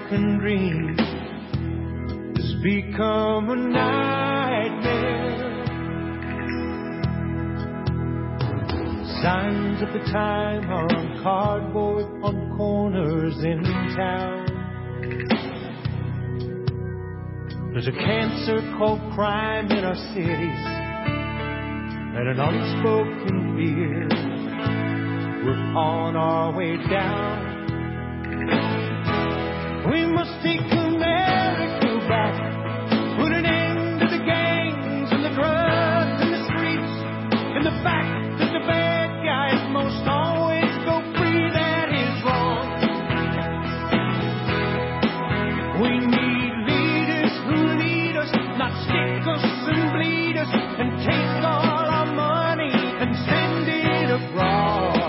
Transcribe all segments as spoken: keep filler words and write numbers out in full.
American dream has become a nightmare. Signs of the time are on cardboard on corners in town. There's a cancer called crime in our cities and an unspoken fear. We're on our way down. We must take America back. Put an end to the gangs and the drugs and the streets and the fact that the bad guys most always go free. That is wrong. We need leaders who lead us, not stick us and bleed us and take all our money and send it abroad.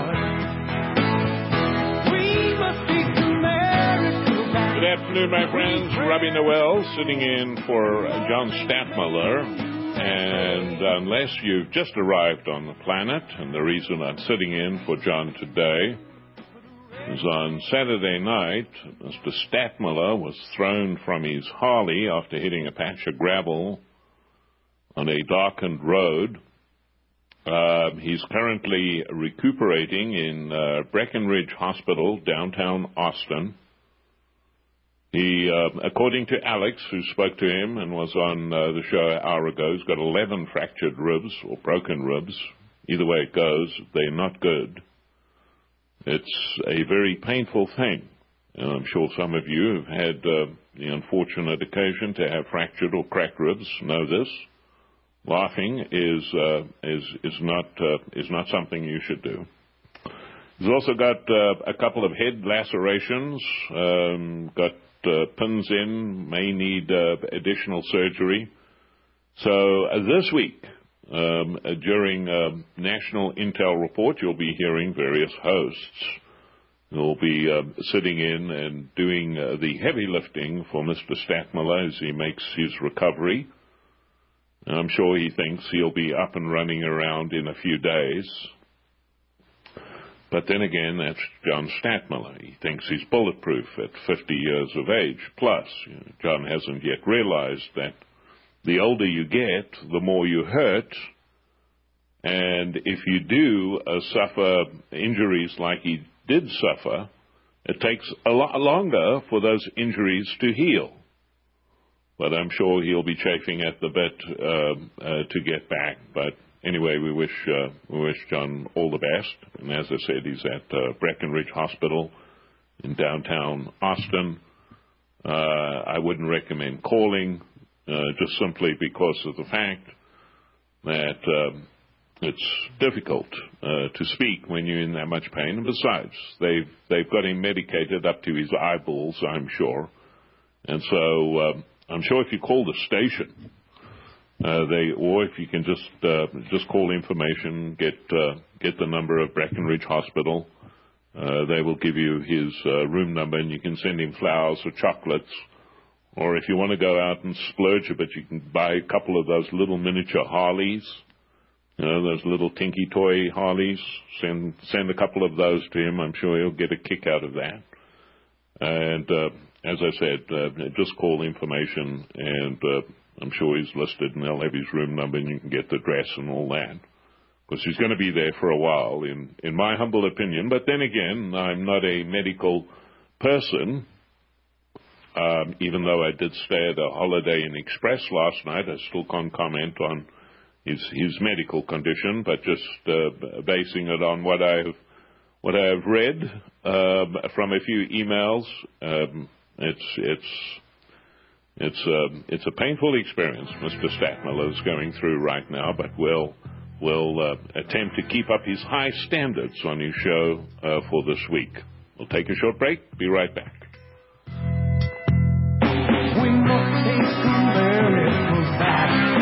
Good afternoon, my friends. Robbie Noel sitting in for John Stadtmiller. And unless you've just arrived on the planet, and the reason I'm sitting in for John today is on Saturday night, Mister Stadtmiller was thrown from his Harley after hitting a patch of gravel on a darkened road. Uh, he's currently recuperating in uh, Breckenridge Hospital, downtown Austin. He, uh, according to Alex, who spoke to him and was on uh, the show an hour ago, he's got eleven fractured ribs or broken ribs. Either way it goes, they're not good. It's a very painful thing. And I'm sure some of you have had uh, the unfortunate occasion to have fractured or cracked ribs know this. Laughing is uh, is is not uh, is not something you should do. He's also got uh, a couple of head lacerations, um, got Uh, pins in, may need uh, additional surgery. So uh, this week, um, uh, during uh, National Intel Report, you'll be hearing various hosts who'll be uh, sitting in and doing uh, the heavy lifting for Mister Stadtmiller as he makes his recovery. And I'm sure he thinks he'll be up and running around in a few days. But then again, that's John Stadtmiller. He thinks he's bulletproof at fifty years of age. Plus, you know, John hasn't yet realized that the older you get, the more you hurt. And if you do uh, suffer injuries like he did suffer, it takes a lot longer for those injuries to heal. But I'm sure he'll be chafing at the bit uh, uh, to get back. But anyway, we wish uh, we wish John all the best. And as I said, he's at uh, Breckenridge Hospital in downtown Austin. Uh, I wouldn't recommend calling, uh, just simply because of the fact that um, it's difficult uh, to speak when you're in that much pain. And besides, they've they've got him medicated up to his eyeballs, I'm sure. And so uh, I'm sure if you call the station, Uh, they, or if you can just uh, just call information, get uh, get the number of Breckenridge Hospital. Uh, they will give you his uh, room number, and you can send him flowers or chocolates. Or if you want to go out and splurge a bit, you can buy a couple of those little miniature Harleys. You know, those little tinky toy Harleys. Send send a couple of those to him. I'm sure he'll get a kick out of that. And uh, as I said, uh, just call information and. Uh, I'm sure he's listed, and they'll have his room number, and you can get the address and all that. Because he's going to be there for a while, in, in my humble opinion. But then again, I'm not a medical person. Um, even though I did stay at a Holiday Inn Express last night, I still can't comment on his his medical condition, but just uh, basing it on what I've what I've read uh, from a few emails. Um, it's it's. It's a, it's a painful experience Mister Stadtmiller is going through right now, but we'll, we'll uh, attempt to keep up his high standards on his show uh, for this week. We'll take a short break. Be right back. We must take America back.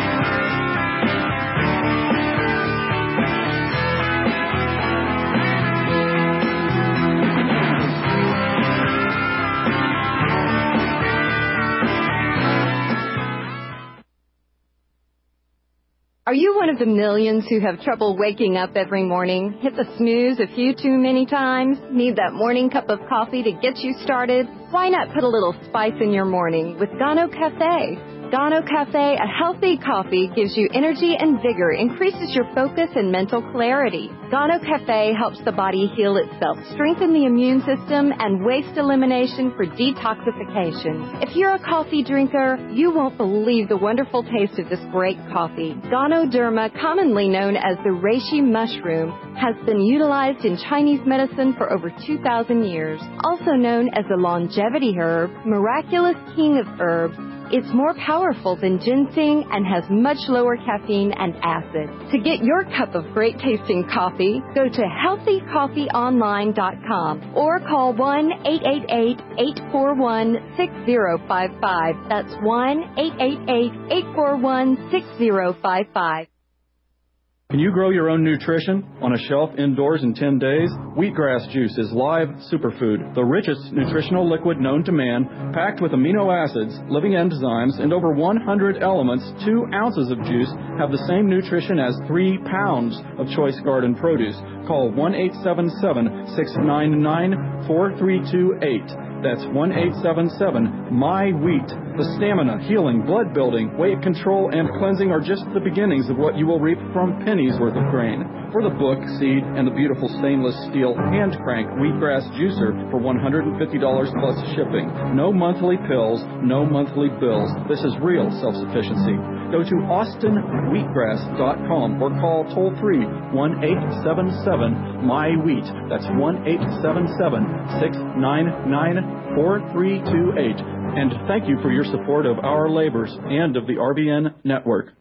Are you one of the millions who have trouble waking up every morning? Hit the snooze a few too many times? Need that morning cup of coffee to get you started? Why not put a little spice in your morning with Gano Cafe? Gano Cafe, a healthy coffee, gives you energy and vigor, increases your focus and mental clarity. Gano Cafe helps the body heal itself, strengthen the immune system, and waste elimination for detoxification. If you're a coffee drinker, you won't believe the wonderful taste of this great coffee. Ganoderma, commonly known as the reishi mushroom, has been utilized in Chinese medicine for over two thousand years. Also known as the longevity herb, miraculous king of herbs, it's more powerful than ginseng and has much lower caffeine and acid. To get your cup of great tasting coffee, go to healthy coffee online dot com or call one eight eight eight, eight four one, six zero five five. That's one eight eight eight, eight four one, six zero five five. Can you grow your own nutrition on a shelf indoors in ten days? Wheatgrass juice is live superfood, the richest nutritional liquid known to man, packed with amino acids, living enzymes, and over one hundred elements. Two ounces of juice have the same nutrition as three pounds of choice garden produce. Call one eight seven seven, six nine nine, four three two eight. That's one eight seven seven, M Y wheat. The stamina, healing, blood building, weight control, and cleansing are just the beginnings of what you will reap from pennies worth of grain. For the book, seed, and the beautiful stainless steel hand crank wheatgrass juicer for one hundred fifty dollars plus shipping. No monthly pills, no monthly bills. This is real self-sufficiency. Go to austin wheatgrass dot com or call toll free one eight seven seven, M Y wheat. That's one eight seven seven, six nine nine, four three two eight. And thank you for your support of our labors and of the R B N network.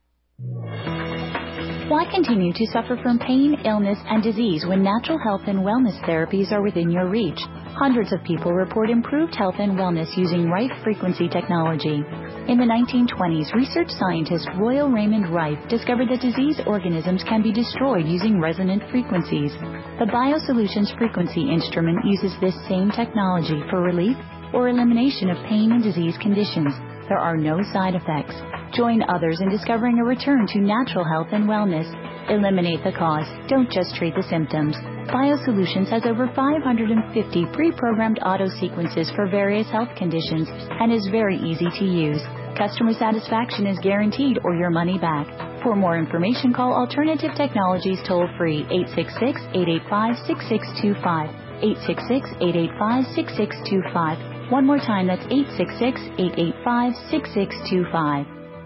Why continue to suffer from pain, illness, and disease when natural health and wellness therapies are within your reach? Hundreds of people report improved health and wellness using Rife frequency technology. In the nineteen twenties, research scientist Royal Raymond Rife discovered that disease organisms can be destroyed using resonant frequencies. The BioSolutions frequency instrument uses this same technology for relief or elimination of pain and disease conditions. There are no side effects. Join others in discovering a return to natural health and wellness. Eliminate the cause. Don't just treat the symptoms. BioSolutions has over five hundred fifty pre-programmed auto sequences for various health conditions and is very easy to use. Customer satisfaction is guaranteed or your money back. For more information, call Alternative Technologies toll-free eight six six, eight eight five, six six two five. eight six six, eight eight five, six six two five. One more time, that's eight six six, eight eight five, six six two five.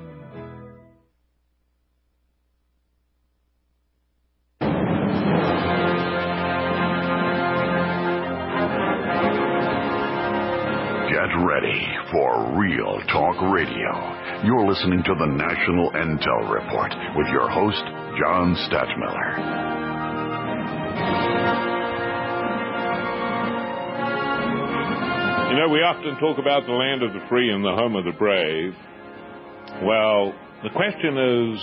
Get ready for Real Talk Radio. You're listening to the National Intel Report with your host, John Stadtmiller. You know, we often talk about the land of the free and the home of the brave. Well, the question is,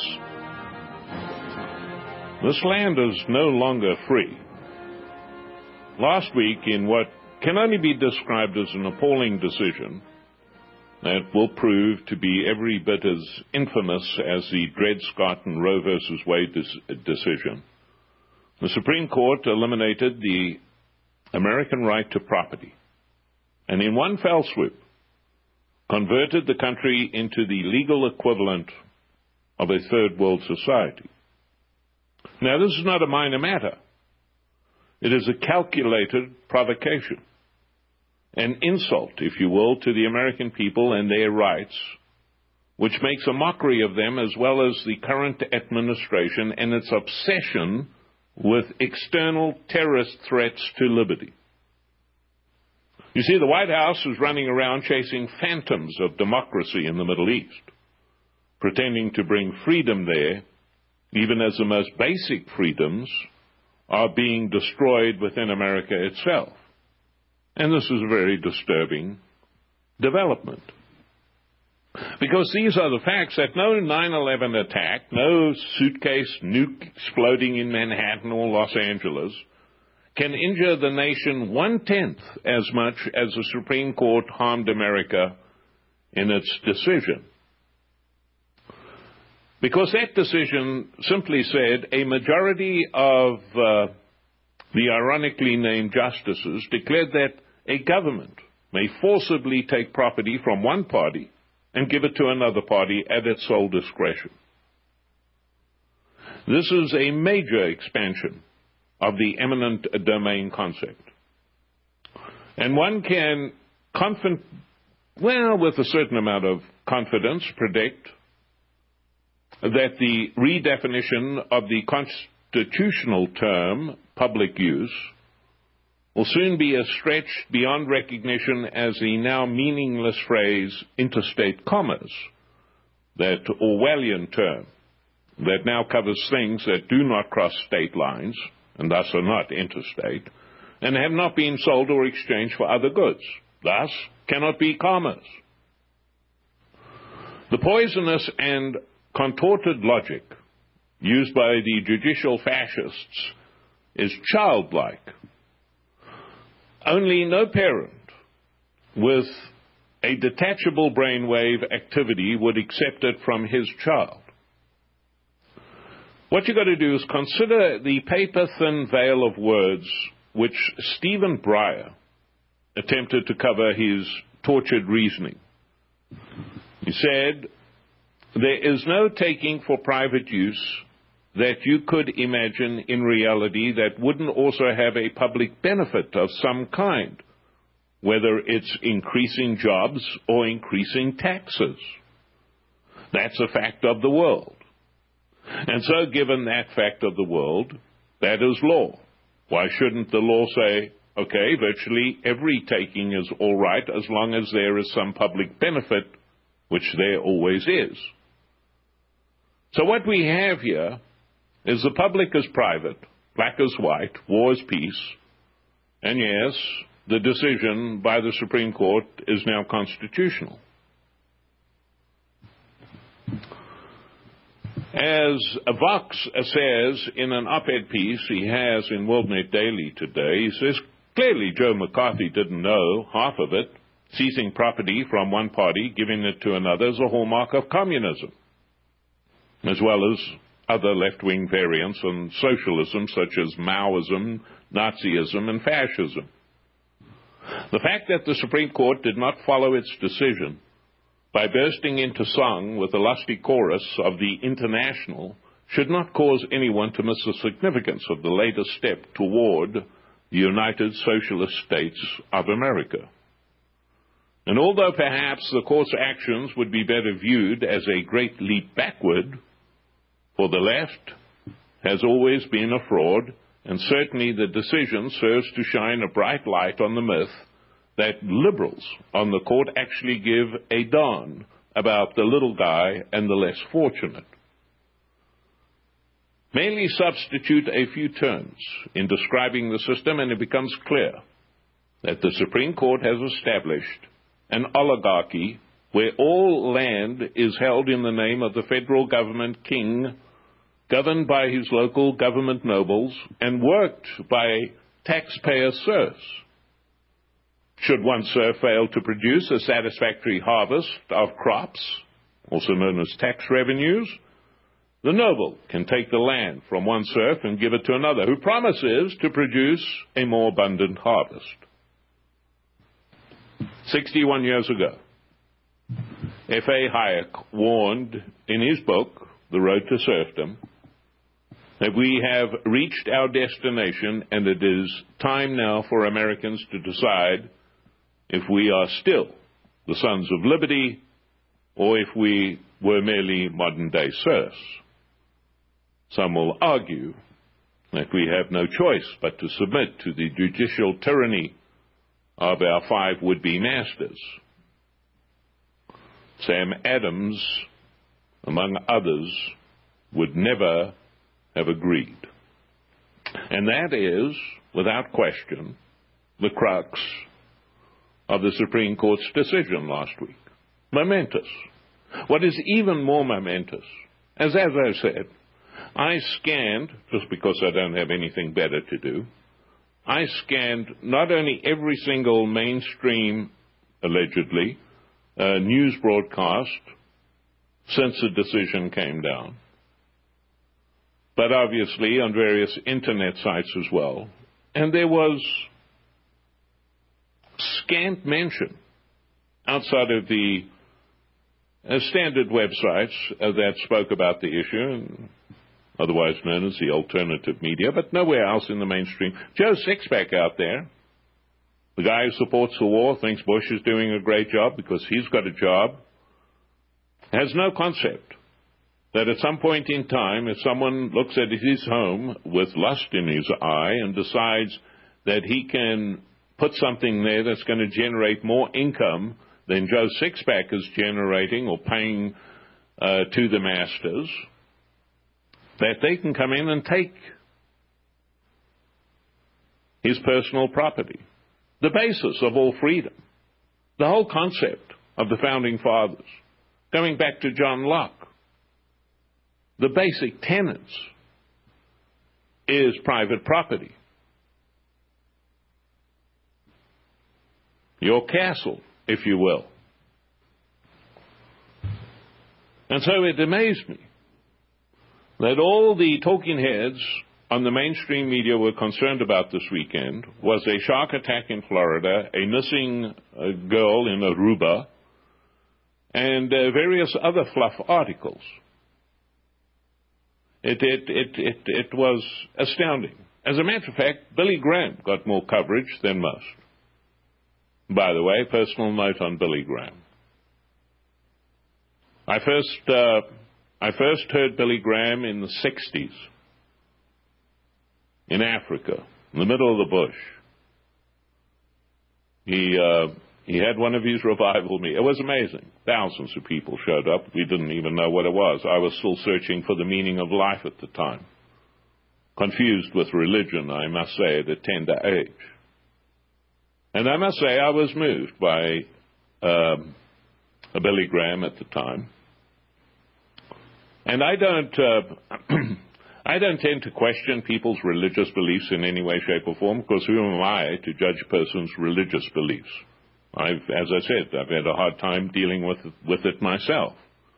this land is no longer free. Last week, in what can only be described as an appalling decision that will prove to be every bit as infamous as the Dred Scott and Roe versus Wade decision, the Supreme Court eliminated the American right to property, and in one fell swoop converted the country into the legal equivalent of a third world society. Now, this is not a minor matter. It is a calculated provocation, an insult, if you will, to the American people and their rights, which makes a mockery of them as well as the current administration and its obsession with external terrorist threats to liberty. You see, the White House is running around chasing phantoms of democracy in the Middle East, pretending to bring freedom there, even as the most basic freedoms are being destroyed within America itself. And this is a very disturbing development. Because these are the facts that no nine eleven attack, no suitcase nuke exploding in Manhattan or Los Angeles can injure the nation one-tenth as much as the Supreme Court harmed America in its decision. Because that decision simply said a majority of uh, the ironically named justices declared that a government may forcibly take property from one party and give it to another party at its sole discretion. This is a major expansion of the eminent domain concept. And one can, confident, well, with a certain amount of confidence, predict that the redefinition of the constitutional term public use will soon be stretched beyond recognition as the now meaningless phrase interstate commerce, that Orwellian term that now covers things that do not cross state lines and thus are not interstate and have not been sold or exchanged for other goods, thus cannot be commerce. The poisonous and contorted logic used by the judicial fascists is childlike. Only no parent with a detachable brainwave activity would accept it from his child. What you've got to do is consider the paper-thin veil of words which Stephen Breyer attempted to cover his tortured reasoning. He said, "There is no taking for private use that you could imagine in reality that wouldn't also have a public benefit of some kind, whether it's increasing jobs or increasing taxes. That's a fact of the world. And so given that fact of the world, that is law. Why shouldn't the law say, okay, virtually every taking is all right as long as there is some public benefit, which there always is?" So what we have here is the public is private, black is white, war is peace, and yes, the decision by the Supreme Court is now constitutional. As Vox says in an op-ed piece he has in WorldNet Daily today, he says, clearly Joe McCarthy didn't know half of it. Seizing property from one party, giving it to another is a hallmark of communism, as well as other left-wing variants on socialism such as Maoism, Nazism, and fascism. The fact that the Supreme Court did not follow its decision by bursting into song with a lusty chorus of the International should not cause anyone to miss the significance of the latest step toward the United Socialist States of America. And although perhaps the court's actions would be better viewed as a great leap backward, for the left has always been a fraud, and certainly the decision serves to shine a bright light on the myth that liberals on the court actually give a darn about the little guy and the less fortunate. Merely substitute a few terms in describing the system and it becomes clear that the Supreme Court has established an oligarchy where all land is held in the name of the federal government king, governed by his local government nobles, and worked by taxpayer serfs. Should one serf fail to produce a satisfactory harvest of crops, also known as tax revenues, the noble can take the land from one serf and give it to another, who promises to produce a more abundant harvest. Sixty-one years ago, F A Hayek warned in his book, The Road to Serfdom, that we have reached our destination and it is time now for Americans to decide if we are still the sons of liberty or if we were merely modern-day serfs. Some will argue that we have no choice but to submit to the judicial tyranny of our five would-be masters. Sam Adams, among others, would never have agreed. And that is, without question, the crux of the Supreme Court's decision last week. Momentous. What is even more momentous, as, as I said, I scanned, just because I don't have anything better to do, I scanned not only every single mainstream, allegedly, uh, news broadcast, since the decision came down, but obviously on various internet sites as well. And there was scant mention outside of the uh, standard websites uh, that spoke about the issue, otherwise known as the alternative media, but nowhere else in the mainstream. Joe Sixpack out there, the guy who supports the war, thinks Bush is doing a great job because he's got a job, has no concept that at some point in time, if someone looks at his home with lust in his eye and decides that he can put something there that's going to generate more income than Joe Sixpack is generating or paying uh, to the masters, that they can come in and take his personal property. The basis of all freedom, the whole concept of the Founding Fathers, going back to John Locke, the basic tenets is private property. Your castle, if you will. And so it amazed me that all the talking heads on the mainstream media were concerned about this weekend was a shark attack in Florida, a missing uh, girl in Aruba, and uh, various other fluff articles. It, it, it, it, it was astounding. As a matter of fact, Billy Graham got more coverage than most. By the way, personal note on Billy Graham. I first, uh, I first heard Billy Graham in the sixties in Africa, in the middle of the bush. He, uh, he had one of his revival meetings. It was amazing. Thousands of people showed up. We didn't even know what it was. I was still searching for the meaning of life at the time. Confused with religion, I must say, at a tender age. And I must say I was moved by um, Billy Graham at the time. And I don't, uh, I don't tend to question people's religious beliefs in any way, shape, or form, because who am I to judge a person's religious beliefs? I've, as I said, I've had a hard time dealing with with it myself.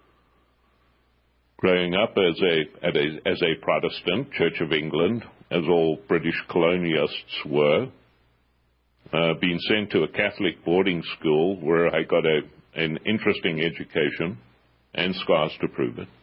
Growing up as a, as a as a Protestant, Church of England, as all British colonialists were, uh, being sent to a Catholic boarding school where I got a an interesting education and scars to prove it.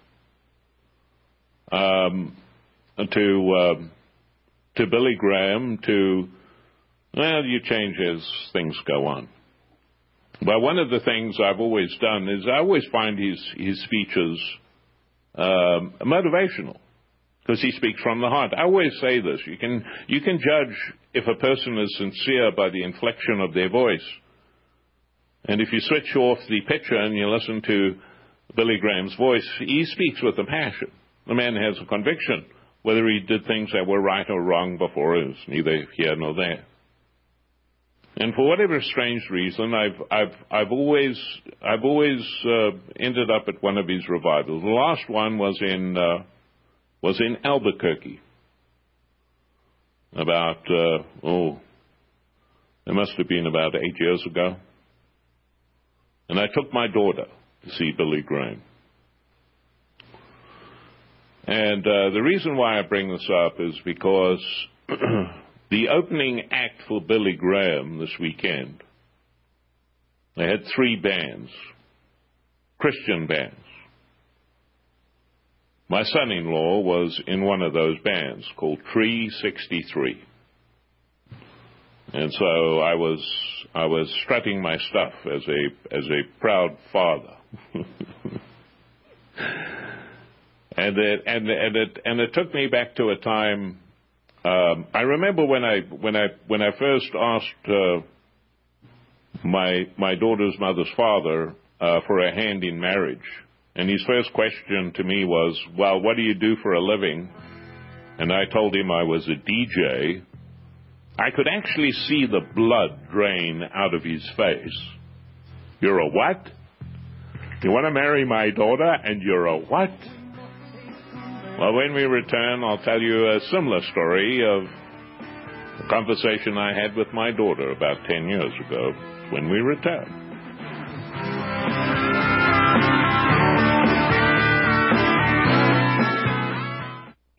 Um, to um, to Billy Graham, to well, you change as things go on. But one of the things I've always done is I always find his his speeches um, motivational, because he speaks from the heart. I always say this: you can you can judge if a person is sincere by the inflection of their voice. And if you switch off the picture and you listen to Billy Graham's voice, he speaks with a passion. The man has a conviction. Whether he did things that were right or wrong before is neither here nor there. And for whatever strange reason, I've I've I've always I've always uh, ended up at one of his revivals. The last one was in uh, was in Albuquerque. About uh, oh, it must have been about eight years ago. And I took my daughter to see Billy Graham. And uh, the reason why I bring this up is because the opening act for Billy Graham this weekend, they had three bands, Christian bands. My son-in-law was in one of those bands called Tree sixty-three. And so I was I was strutting my stuff as a as a proud father. and it and and it and it took me back to a time. Um, I remember when I when I when I first asked uh, my my daughter's mother's father uh, for a hand in marriage, and his first question to me was, "Well, what do you do for a living?" And I told him I was a D J. I could actually see the blood drain out of his face. You're a what? You want to marry my daughter, and you're a what? Well, when we return, I'll tell you a similar story of a conversation I had with my daughter about ten years ago when we return.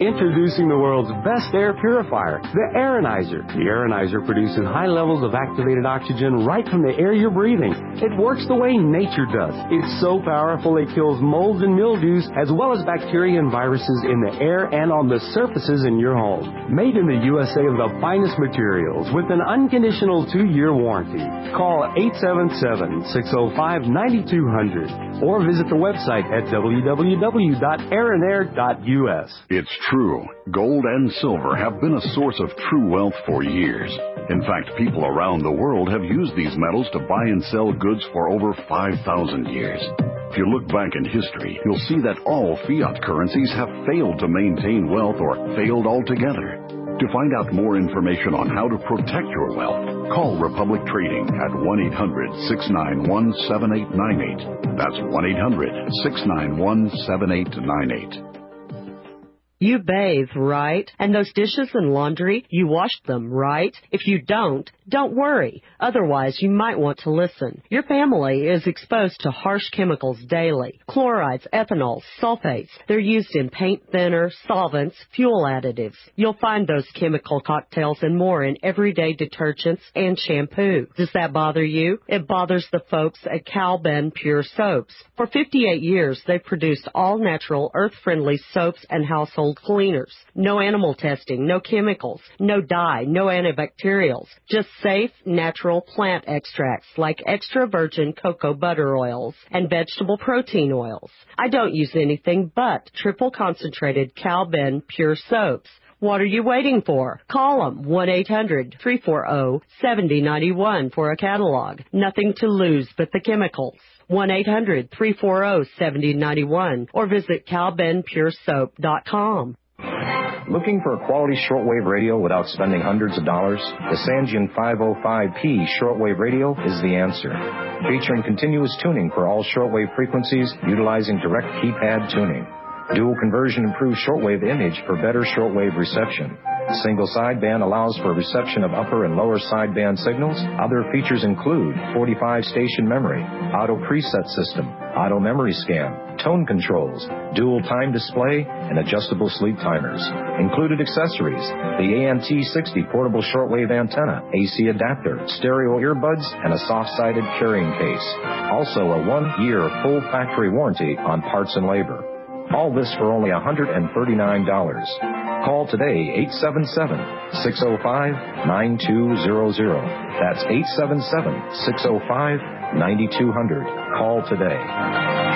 Introducing the world's best air purifier, the Aeronizer. The Aeronizer produces high levels of activated oxygen right from the air you're breathing. It works the way nature does. It's so powerful it kills molds and mildews as well as bacteria and viruses in the air and on the surfaces in your home. Made in the U S A of the finest materials with an unconditional two-year warranty. Call eight seven seven, six oh five, nine two hundred or visit the website at w w w dot aeronair dot u s. It's true. Gold and silver have been a source of true wealth for years. In fact, people around the world have used these metals to buy and sell goods for over five thousand years. If you look back in history, you'll see that all fiat currencies have failed to maintain wealth or failed altogether. To find out more information on how to protect your wealth, call Republic Trading at one eight hundred, six nine one, seven eight nine eight. That's one eight hundred, six nine one, seven eight nine eight. You bathe, right? And those dishes and laundry, you washed them, right? If you don't, don't worry. Otherwise, you might want to listen. Your family is exposed to harsh chemicals daily. Chlorides, ethanols, sulfates. They're used in paint thinner, solvents, fuel additives. You'll find those chemical cocktails and more in everyday detergents and shampoo. Does that bother you? It bothers the folks at Cal-Ben Pure Soaps. For fifty-eight years, they've produced all-natural, earth-friendly soaps and household cleaners. No animal testing, no chemicals, no dye, no antibacterials. Just safe, natural plant extracts like extra virgin cocoa butter oils and vegetable protein oils. I don't use anything but triple concentrated Cal-Ben Pure Soaps. What are you waiting for? Call them one eight hundred, three four zero, seven zero nine one for a catalog. Nothing to lose but the chemicals. one eight hundred, three four zero, seven zero nine one or visit cal ben pure soap dot com. Looking for a quality shortwave radio without spending hundreds of dollars? The Sangean five oh five P shortwave radio is the answer. Featuring continuous tuning for all shortwave frequencies utilizing direct keypad tuning. Dual conversion improves shortwave image for better shortwave reception. Single sideband allows for reception of upper and lower sideband signals. Other features include forty-five station memory, auto preset system, auto memory scan, tone controls, dual time display, and adjustable sleep timers. Included accessories, the A N T sixty portable shortwave antenna, A C adapter, stereo earbuds, and a soft-sided carrying case. Also a one-year full factory warranty on parts and labor. All this for only one hundred thirty-nine dollars. Call today, eight seven seven, six oh five, nine two zero zero. That's eight seven seven, six oh five, nine two hundred. Call today.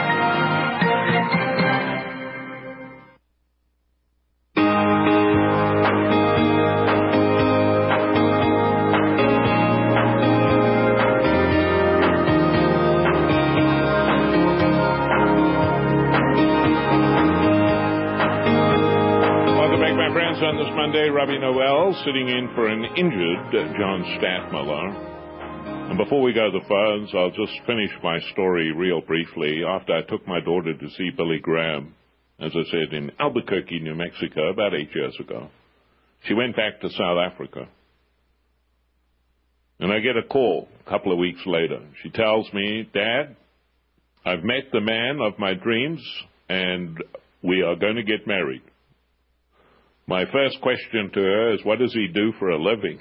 On this Monday, Robbie Noel sitting in for an injured John Statmiller. And before we go to the phones, I'll just finish my story real briefly. After I took my daughter to see Billy Graham, as I said, in Albuquerque, New Mexico, about eight years ago, she went back to South Africa. And I get a call a couple of weeks later. She tells me, Dad, I've met the man of my dreams, and we are going to get married. My first question to her is, what does he do for a living?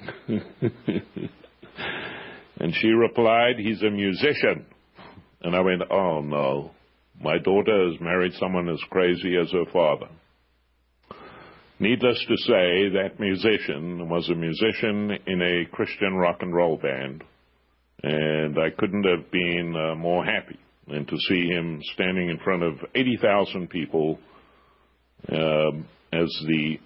And she replied, he's a musician. And I went, oh no, my daughter has married someone as crazy as her father. Needless to say, that musician was a musician in a Christian rock and roll band. And I couldn't have been uh, more happy than to see him standing in front of eighty thousand people um, as the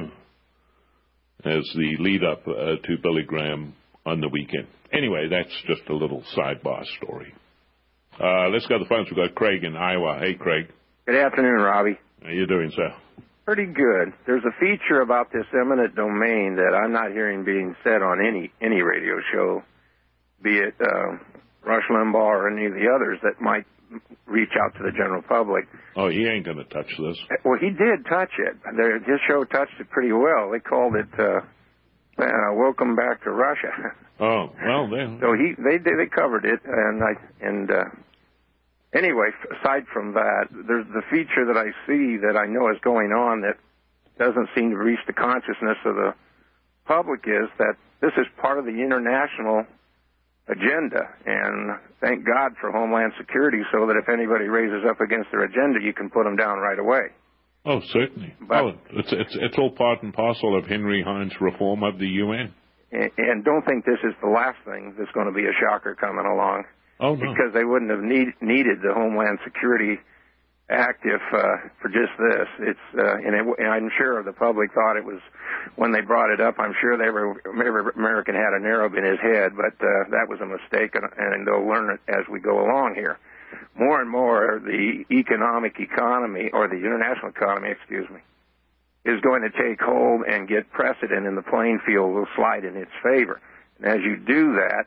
as the lead-up uh, to Billy Graham on the weekend. Anyway, that's just a little sidebar story. Uh, let's go to the phones. We've got Craig in Iowa. Hey, Craig. Good afternoon, Robbie. How you doing, sir? Pretty good. There's a feature about this eminent domain that I'm not hearing being said on any any radio show, be it uh, Rush Limbaugh or any of the others that might reach out to the general public. Oh, he ain't going to touch this. Well, he did touch it. Their, his show touched it pretty well. They called it uh, uh, "Welcome Back to Russia." Oh, well, then. So he they they covered it, and I and uh, anyway, aside from that, there's the feature that I see that I know is going on that doesn't seem to reach the consciousness of the public is that this is part of the international agenda, and thank God for Homeland Security so that if anybody raises up against their agenda, you can put them down right away. Oh, certainly. But, oh, it's, it's, it's all part and parcel of Henry Hein's reform of the U N. And, and don't think this is the last thing that's going to be a shocker coming along. Oh, no. Because they wouldn't have need, needed the Homeland Security Act if uh, for just this. It's uh, and, it, and I'm sure the public thought it was when they brought it up. I'm sure they were, every American had an arrow in his head, but uh, that was a mistake, and, and they'll learn it as we go along here. More and more, the economic economy or the international economy, excuse me, is going to take hold and get precedent, and the playing field will slide in its favor. And as you do that,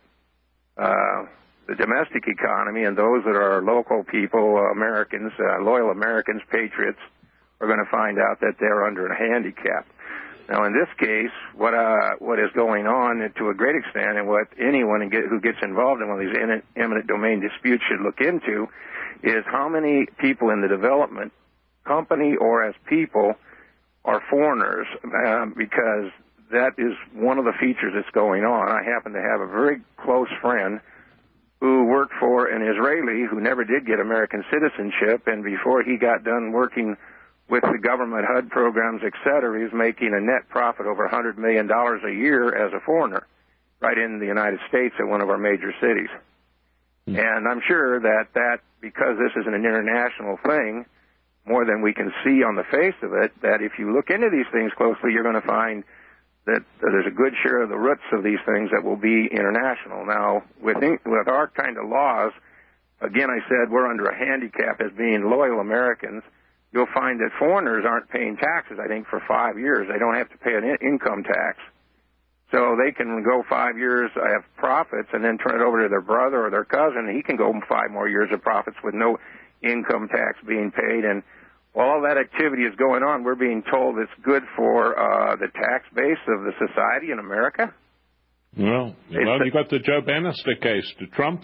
uh, the domestic economy and those that are local people, uh, Americans, uh, loyal Americans, patriots, are going to find out that they're under a handicap. Now, in this case, what uh, what is going on, and to a great extent, and what anyone who gets involved in one of these eminent domain disputes should look into, is how many people in the development company or as people are foreigners, uh, because that is one of the features that's going on. I happen to have a very close friend who worked for an Israeli who never did get American citizenship, and before he got done working with the government H U D programs, et cetera, he was making a net profit over one hundred million dollars a year as a foreigner right in the United States at one of our major cities. Mm-hmm. And I'm sure that that, because this is an international thing, more than we can see on the face of it, that if you look into these things closely, you're going to find that there's a good share of the roots of these things that will be international. Now, with, with our kind of laws, again, I said we're under a handicap as being loyal Americans. You'll find that foreigners aren't paying taxes, I think, for five years. They don't have to pay an in- income tax. So they can go five years, have profits, and then turn it over to their brother or their cousin. He can go five more years of profits with no income tax being paid. And while all that activity is going on, we're being told it's good for uh, the tax base of the society in America. Well, well, you got the Joe Bannister case to trump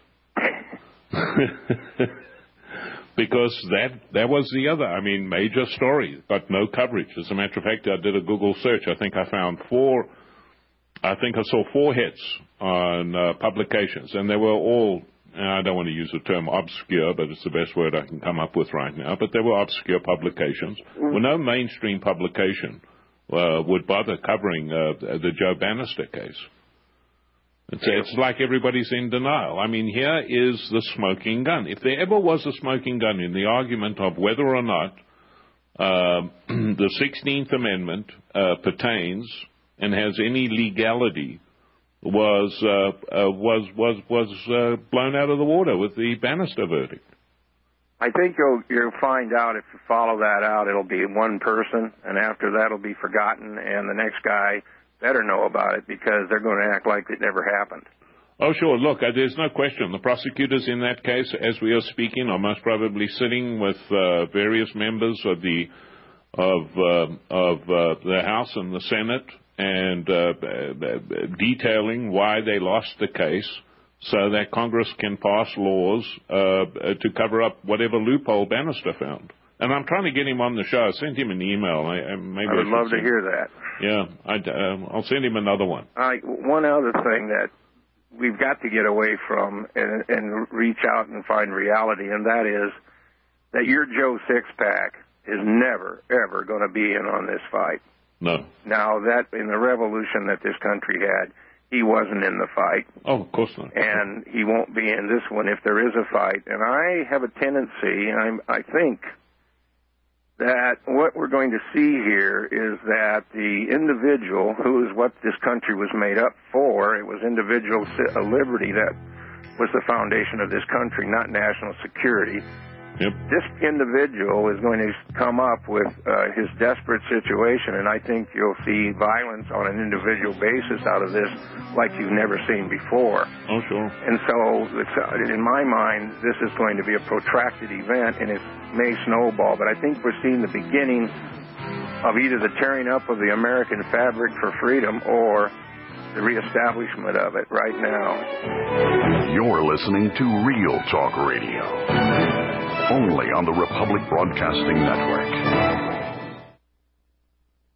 that. Because that that was the other, I mean, major story, but no coverage. As a matter of fact, I did a Google search. I think I found four, I think I saw four hits on uh, publications, and they were all, I don't want to use the term obscure, but it's the best word I can come up with right now, but they were obscure publications. Well, no mainstream publication uh, would bother covering uh, the Joe Bannister case. It's, it's like everybody's in denial. I mean, here is the smoking gun. If there ever was a smoking gun in the argument of whether or not uh, the sixteenth Amendment uh, pertains and has any legality, was uh, uh, was was was uh, blown out of the water with the Bannister verdict. I think you'll you'll find out if you follow that out. It'll be one person, and after that, it'll be forgotten, and the next guy better know about it because they're going to act like it never happened. Oh, sure. Look, uh, there's no question. The prosecutors in that case, as we are speaking, are most probably sitting with uh, various members of the of uh, of uh, the House and the Senate and uh, detailing why they lost the case so that Congress can pass laws uh, to cover up whatever loophole Bannister found. And I'm trying to get him on the show. I sent him an email. I, maybe I would I love to hear that. Yeah, I'd, uh, I'll send him another one. Uh, one other thing that we've got to get away from and, and reach out and find reality, and that is that your Joe Sixpack is never, ever going to be in on this fight. No. Now, that in the revolution that this country had, he wasn't in the fight. Oh, of course not. And he won't be in this one if there is a fight. And I have a tendency, I'm, I think, that what we're going to see here is that the individual, who is what this country was made up for, it was individual liberty that was the foundation of this country, not national security. Yep. This individual is going to come up with uh, his desperate situation, and I think you'll see violence on an individual basis out of this like you've never seen before. Oh, sure. And so, in my mind, this is going to be a protracted event, and it may snowball, but I think we're seeing the beginning of either the tearing up of the American fabric for freedom or the reestablishment of it right now. You're listening to Real Talk Radio, only on the Republic Broadcasting Network.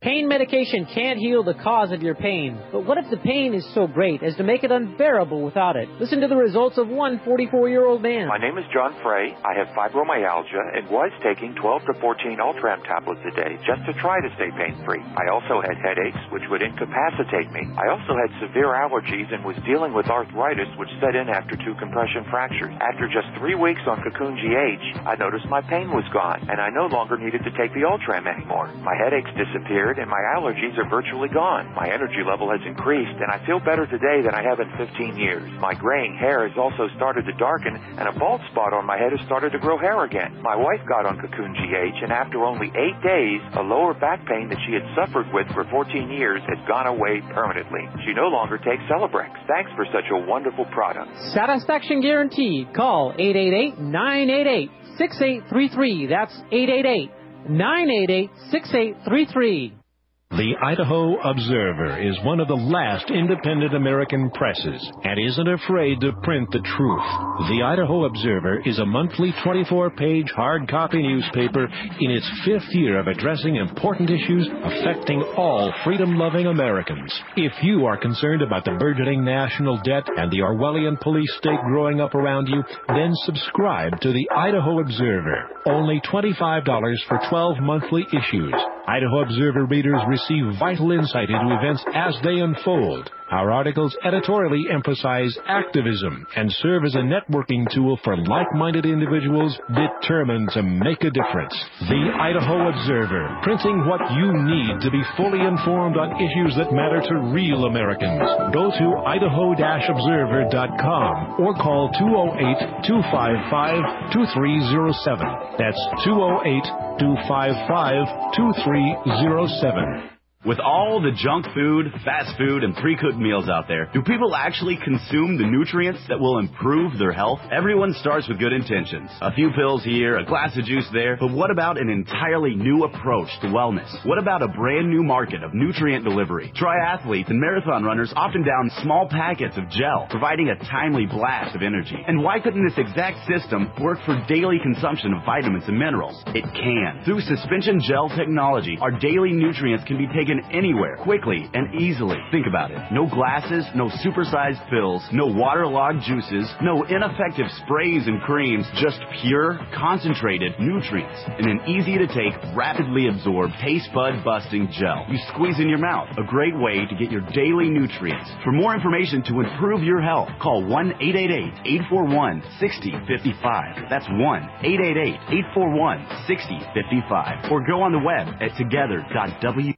Pain medication can't heal the cause of your pain, but what if the pain is so great as to make it unbearable without it? Listen to the results of one forty-four-year-old man. My name is John Frey. I have fibromyalgia and was taking twelve to fourteen Ultram tablets a day just to try to stay pain-free. I also had headaches, which would incapacitate me. I also had severe allergies and was dealing with arthritis, which set in after two compression fractures. After just three weeks on Cocoon G H, I noticed my pain was gone, and I no longer needed to take the Ultram anymore. My headaches disappeared, and my allergies are virtually gone. My energy level has increased, and I feel better today than I have in fifteen years. My graying hair has also started to darken, and a bald spot on my head has started to grow hair again. My wife got on Cocoon G H, and after only eight days, a lower back pain that she had suffered with for fourteen years has gone away permanently. She no longer takes Celebrex. Thanks for such a wonderful product. Satisfaction guaranteed. Call eight eight eight, nine eight eight, six eight three three. That's eight eight eight, nine eight eight, six eight three three. The Idaho Observer is one of the last independent American presses and isn't afraid to print the truth. The Idaho Observer is a monthly twenty-four page hard copy newspaper in its fifth year of addressing important issues affecting all freedom-loving Americans. If you are concerned about the burgeoning national debt and the Orwellian police state growing up around you, then subscribe to the Idaho Observer. Only twenty-five dollars for twelve monthly issues. Idaho Observer readers receive vital insight into events as they unfold. Our articles editorially emphasize activism and serve as a networking tool for like-minded individuals determined to make a difference. The Idaho Observer, printing what you need to be fully informed on issues that matter to real Americans. Go to idaho observer dot com or call two oh eight, two five five, two three oh seven. That's two oh eight, two five five, two three oh seven. With all the junk food, fast food, and pre-cooked meals out there, do people actually consume the nutrients that will improve their health? Everyone starts with good intentions. A few pills here, a glass of juice there, but what about an entirely new approach to wellness? What about a brand new market of nutrient delivery? Triathletes and marathon runners often down small packets of gel, providing a timely blast of energy. And why couldn't this exact system work for daily consumption of vitamins and minerals? It can. Through suspension gel technology, our daily nutrients can be taken anywhere, quickly and easily. Think about it. No glasses, no supersized pills, no waterlogged juices, no ineffective sprays and creams, just pure, concentrated nutrients in an easy-to-take, rapidly absorbed, taste bud-busting gel. You squeeze in your mouth. A great way to get your daily nutrients. For more information to improve your health, call one eight eight eight, eight four one, six zero five five. That's one eight eight eight, eight four one, six zero five five. Or go on the web at together dot w.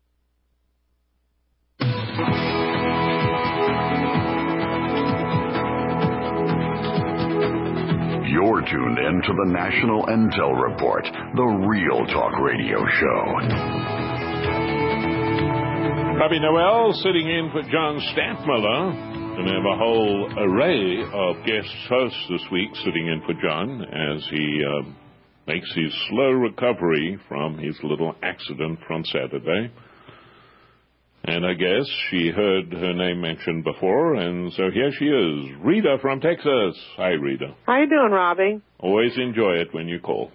You're tuned in to the National Intel Report, the Real Talk Radio Show. Bobby Noel sitting in for John Stantmiller. Going to have a whole array of guest hosts this week sitting in for John as he uh, makes his slow recovery from his little accident from Saturday. And I guess she heard her name mentioned before, and so here she is, Rita from Texas. Hi, Rita. How you doing, Robbie? Always enjoy it when you call.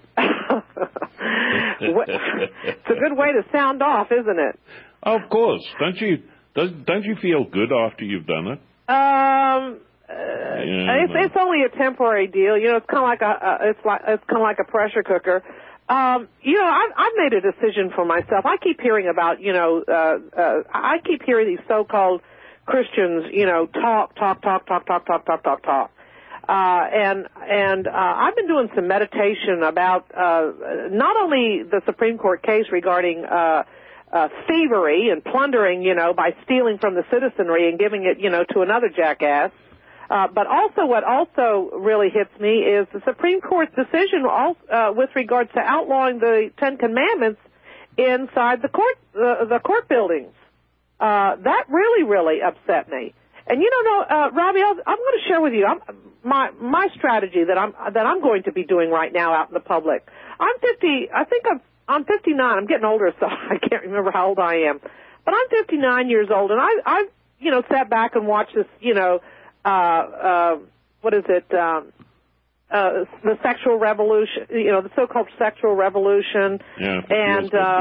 It's a good way to sound off, isn't it? Of course. Don't you does, don't you feel good after you've done it? Um, uh, yeah, it's, no. it's only a temporary deal. You know, it's kind of like a uh, it's like it's kind of like a pressure cooker. Um, you know, I've, I've made a decision for myself. I keep hearing about, you know, uh, uh, I keep hearing these so-called Christians, you know, talk, talk, talk, talk, talk, talk, talk, talk, talk. Uh, and, and, uh, I've been doing some meditation about, uh, not only the Supreme Court case regarding, uh, uh, thievery and plundering, you know, by stealing from the citizenry and giving it, you know, to another jackass. Uh, but also what also really hits me is the Supreme Court's decision all, uh, with regards to outlawing the Ten Commandments inside the court, uh, the court buildings. Uh, that really, really upset me. And you don't know, uh, Robbie, I'll, I'm going to share with you I'm, my my strategy that I'm that I'm going to be doing right now out in the public. I'm fifty. I think I'm I'm fifty-nine. I'm getting older, so I can't remember how old I am. But I'm fifty-nine years old, and I I you know sat back and watched this, you know. Uh, uh, what is it, um, uh, the sexual revolution, you know, the so-called sexual revolution. Yeah, and, uh,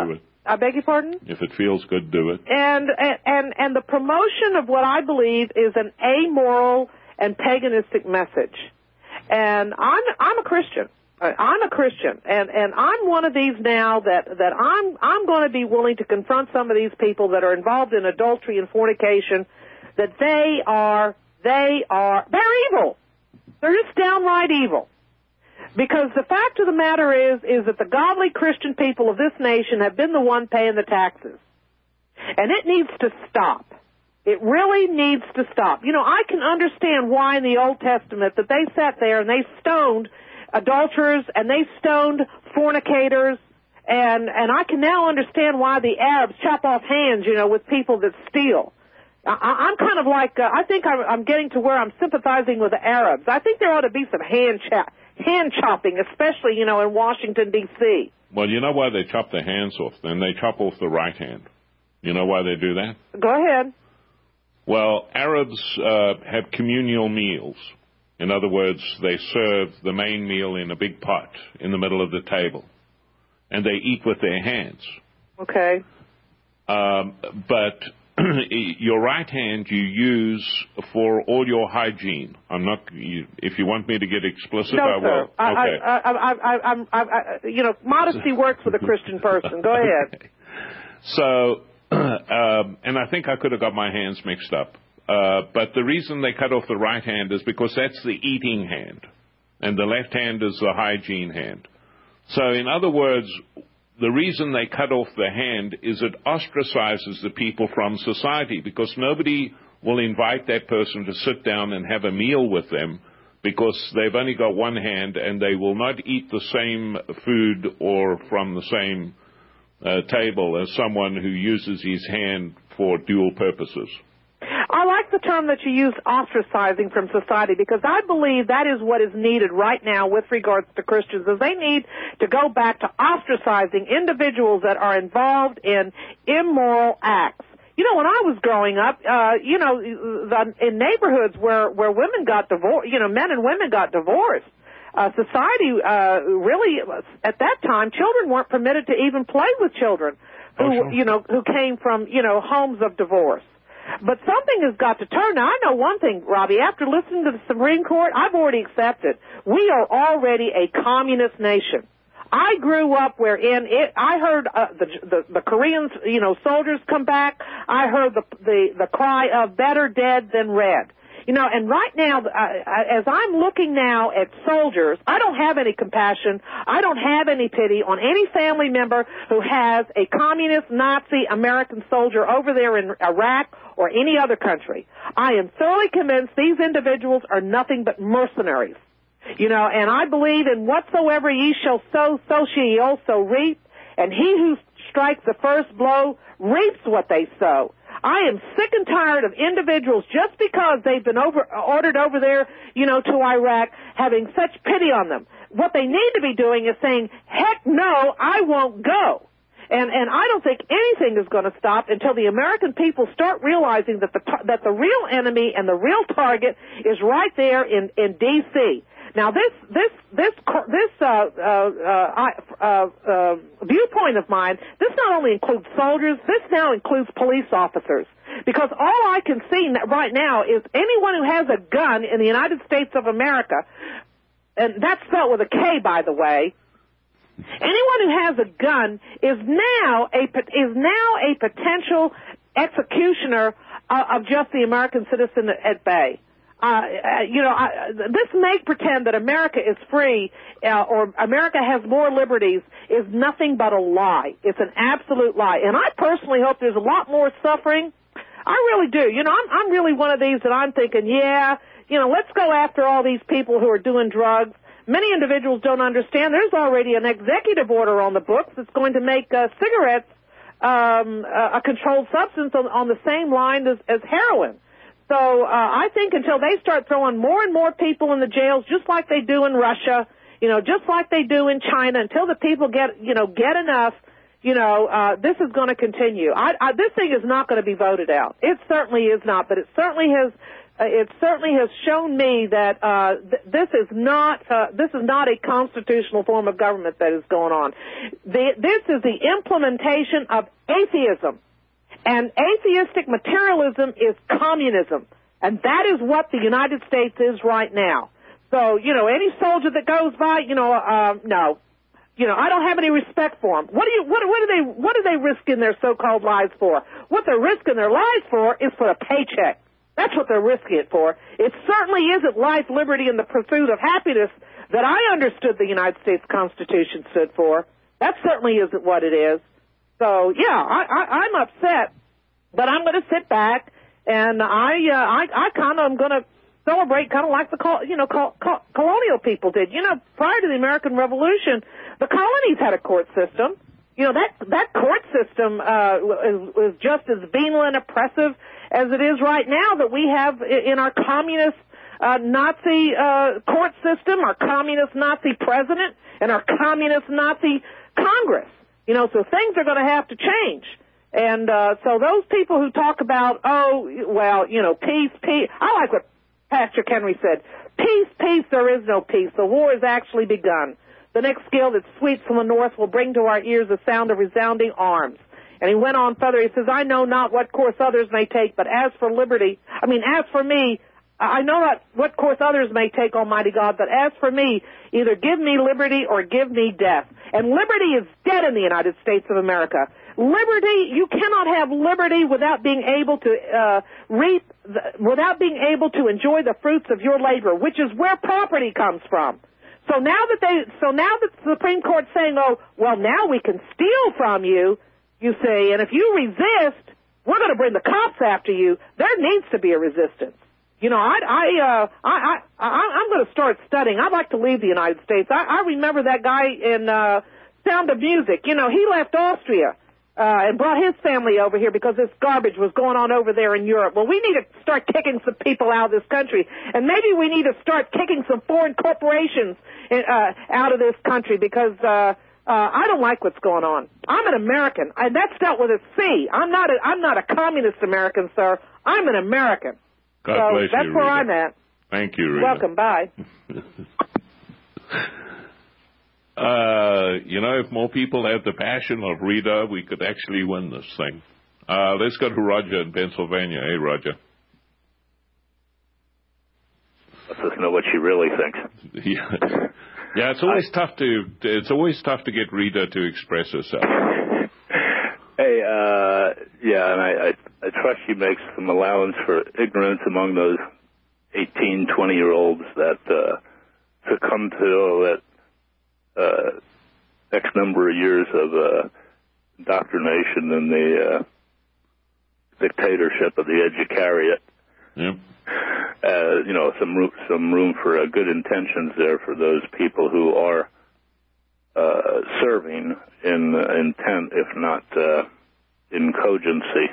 I beg your pardon? If it feels good, do it. And, and, and the promotion of what I believe is an amoral and paganistic message. And I'm, I'm a Christian. I'm a Christian, and, and I'm one of these now that, that I'm, I'm going to be willing to confront some of these people that are involved in adultery and fornication, that they are, they are, they're evil. They're just downright evil. Because the fact of the matter is, is that the godly Christian people of this nation have been the one paying the taxes. And it needs to stop. It really needs to stop. You know, I can understand why in the Old Testament that they sat there and they stoned adulterers and they stoned fornicators, and and I can now understand why the Arabs chop off hands, you know, with people that steal. I, I'm kind of like, uh, I think I'm, I'm getting to where I'm sympathizing with the Arabs. I think there ought to be some hand chop, hand chopping, especially, you know, in Washington, D C Well, you know why they chop their hands off? Then they chop off the right hand. You know why they do that? Go ahead. Well, Arabs uh, have communal meals. In other words, they serve the main meal in a big pot in the middle of the table, and they eat with their hands. Okay. Um, but your right hand you use for all your hygiene. I'm not. You, if you want me to get explicit, no, I will. Sir. I, okay. I, I, I, I, I, I, you know, modesty works with a Christian person. Go ahead. Okay. So, um, and I think I could have got my hands mixed up. Uh, but the reason they cut off the right hand is because that's the eating hand, and the left hand is the hygiene hand. So in other words, the reason they cut off the hand is it ostracizes the people from society, because nobody will invite that person to sit down and have a meal with them because they've only got one hand, and they will not eat the same food or from the same uh, table as someone who uses his hand for dual purposes. I like the term that you used, ostracizing from society, because I believe that is what is needed right now with regards to Christians, is they need to go back to ostracizing individuals that are involved in immoral acts. You know, when I was growing up, uh, you know, the, in neighborhoods where, where women got divorced, you know, men and women got divorced, uh, society, uh, really, at that time, children weren't permitted to even play with children who, oh, sure. you know, who came from, you know, homes of divorce. But something has got to turn. Now, I know one thing, Robbie. After listening to the Supreme Court, I've already accepted. We are already a communist nation. I grew up wherein it, I heard uh, the, the the Koreans, you know, soldiers come back. I heard the the, the cry of better dead than red. You know, and right now, uh, as I'm looking now at soldiers, I don't have any compassion. I don't have any pity on any family member who has a communist Nazi American soldier over there in Iraq or any other country. I am thoroughly convinced these individuals are nothing but mercenaries. You know, and I believe in whatsoever ye shall sow, so shall ye also reap. And he who strikes the first blow reaps what they sow. I am sick and tired of individuals, just because they've been over, ordered over there, you know, to Iraq, having such pity on them. What they need to be doing is saying, heck no, I won't go. And, and I don't think anything is going to stop until the American people start realizing that the, that the real enemy and the real target is right there in, in D C Now, this this this this uh, uh, uh, uh, uh, viewpoint of mine, this not only includes soldiers, this now includes police officers. Because all I can see right now is anyone who has a gun in the United States of America, and that's spelled with a K, by the way. Anyone who has a gun is now a is now a potential executioner of just the American citizen at bay. Uh, you know, I, this make pretend that America is free uh, or America has more liberties is nothing but a lie. It's an absolute lie. And I personally hope there's a lot more suffering. I really do. You know, I'm, I'm really one of these that I'm thinking, yeah, you know, let's go after all these people who are doing drugs. Many individuals don't understand there's already an executive order on the books that's going to make uh, cigarettes um, a controlled substance on, on the same line as, as heroin. So uh, I think until they start throwing more and more people in the jails, just like they do in Russia, you know, just like they do in China, until the people get, you know, get enough, you know, uh, this is going to continue. I, I, this thing is not going to be voted out. It certainly is not, but it certainly has uh, it certainly has shown me that uh, th- this is not uh, this is not a constitutional form of government that is going on. The, this is the implementation of atheism, and atheistic materialism is communism, and that is what the United States is right now. So, you know, any soldier that goes by, you know, uh, no. You know, I don't have any respect for them. What do you? What, what do they? What are they risking their so-called lives for? What they're risking their lives for is for a paycheck. That's what they're risking it for. It certainly isn't life, liberty, and the pursuit of happiness that I understood the United States Constitution stood for. That certainly isn't what it is. So, yeah, I, I, I'm upset, but I'm going to sit back and I, uh, I, I kind of am going to celebrate, kind of like the col- you know col- col- colonial people did. You know, prior to the American Revolution, the colonies had a court system. You know, that that court system uh, is, is just as venal and oppressive as it is right now that we have in our communist uh, Nazi uh, court system, our communist Nazi president, and our communist Nazi Congress. You know, so things are going to have to change. And uh, so those people who talk about, oh, well, you know, peace, peace, I like what Pastor Henry said, peace, peace, there is no peace. The war has actually begun. The next gale that sweeps from the north will bring to our ears the sound of resounding arms. And he went on further. He says, I know not what course others may take, but as for liberty, I mean, as for me, I know not what course others may take, Almighty God, but as for me, either give me liberty or give me death. And liberty is dead in the United States of America. Liberty, you cannot have liberty without being able to uh, reap, the, without being able to enjoy the fruits of your labor, which is where property comes from. So now that they, so now that the Supreme Court's saying, oh, well, now we can steal from you, you say, and if you resist, we're going to bring the cops after you. There needs to be a resistance. You know, I, I, uh, I, I, I'm going to start studying. I'd like to leave the United States. I, I remember that guy in uh, Sound of Music. You know, he left Austria uh, and brought his family over here because this garbage was going on over there in Europe. Well, we need to start kicking some people out of this country, and maybe we need to start kicking some foreign corporations in, uh, out of this country because uh, uh, I don't like what's going on. I'm an American, and that's dealt with a C. I'm not a, I'm not a communist American, sir. I'm an American. God so bless that's you, where Rita. I'm at. Thank you, Rita. Welcome. Bye. uh, you know, if more people had the passion of Rita, we could actually win this thing. Uh, let's go to Roger in Pennsylvania. Hey, Roger. Let us know what she really thinks. Yeah, yeah. It's always I, tough to it's always tough to get Rita to express herself. Hey, uh, yeah, and I, I, I trust she makes some allowance for ignorance among those eighteen, twenty-year-olds that uh, succumb to that uh, X number of years of uh, indoctrination and the uh, dictatorship of the Educariot. Yep. Uh, you know, some room, some room for uh, good intentions there for those people who are uh, serving in uh, intent, if not uh, in cogency.